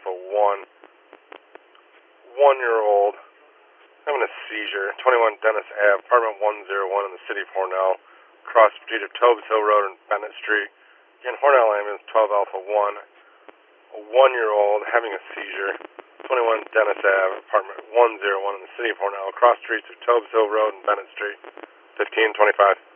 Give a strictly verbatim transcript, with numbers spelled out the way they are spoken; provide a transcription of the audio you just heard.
Alpha one, one-year-old, having a seizure, twenty-one Dennis Ave, apartment one oh one in the city of Hornell, cross street of Tobes Hill Road and Bennett Street. Again, Hornell ambulance, twelve Alpha one, a one-year-old having a seizure, twenty-one Dennis Ave, apartment one oh one in the city of Hornell, cross streets of Tobes Hill Road and Bennett Street, fifteen twenty-five.